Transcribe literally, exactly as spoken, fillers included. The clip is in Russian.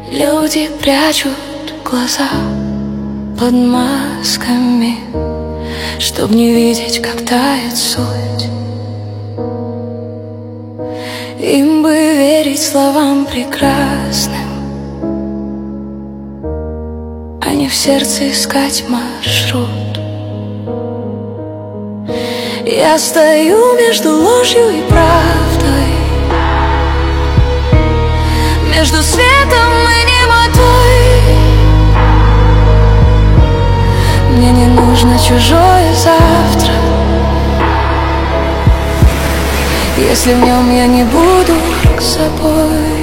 Люди прячут глаза под масками, чтоб не видеть, как тает суть. Им бы верить словам прекрасным, а не в сердце искать маршрут. Я стою между ложью и правдой, между светом и немотой. Мне не нужно чужое завтра, если в нем я не буду собой.